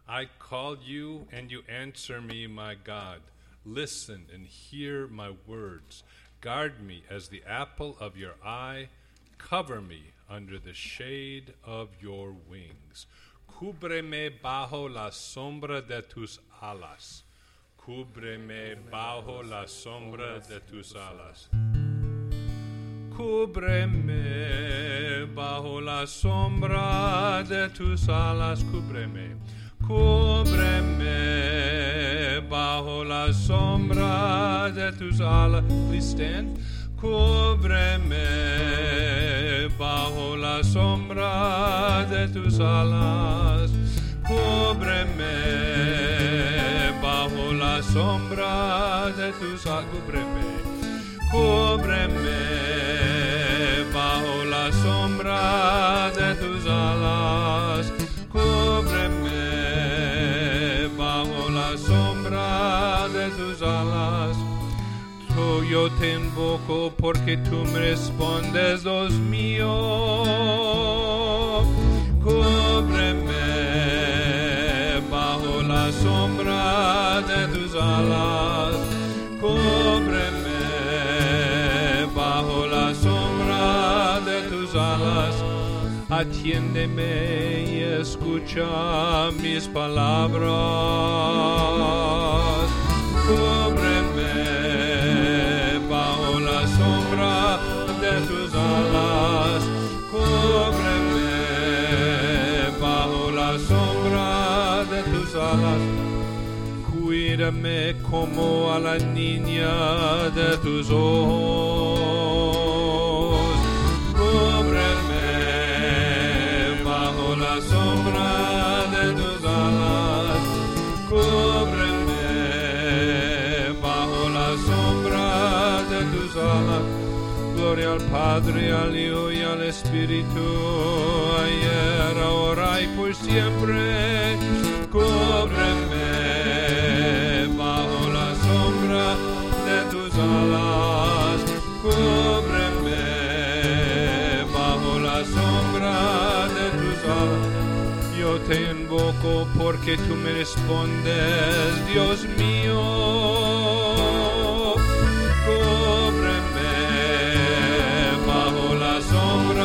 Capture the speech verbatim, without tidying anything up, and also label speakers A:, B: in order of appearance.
A: I call you, and you answer me, my God. Listen and hear my words. Guard me as the apple of your eye. Cover me under the shade of your wings. Cúbreme bajo la sombra de tus alas. Cúbreme bajo la sombra de tus alas. Cúbreme bajo la sombra de tus alas. Cúbreme. Cúbreme bajo la sombra de tus alas. Please stand. Cúbreme bajo la sombra de tus alas. Cúbreme bajo la sombra de tus alas. Cúbreme. Cúbreme bajo la sombra de tus alas. Cúbreme bajo la sombra de tus alas. Oh, yo te invoco porque tú me respondes, Dios mío. Cúbreme bajo la sombra de tus alas. Cúbreme bajo la sombra de tus alas. Atiéndeme y escucha mis palabras. Cúbreme bajo la sombra de tus alas. Cúbreme bajo la sombra de tus alas. Cuídame como a la niña de tus ojos. Cúbreme bajo la sombra de tus alas. Cúbreme bajo la sombra de tus alas. Gloria al Padre, al Hijo y al Espíritu, ayer, ahora y por siempre. Cúbreme bajo la sombra de tus alas. Cúbreme bajo la sombra de tus alas. Yo te invoco porque tú me respondes, Dios mío. Cúbreme bajo la sombra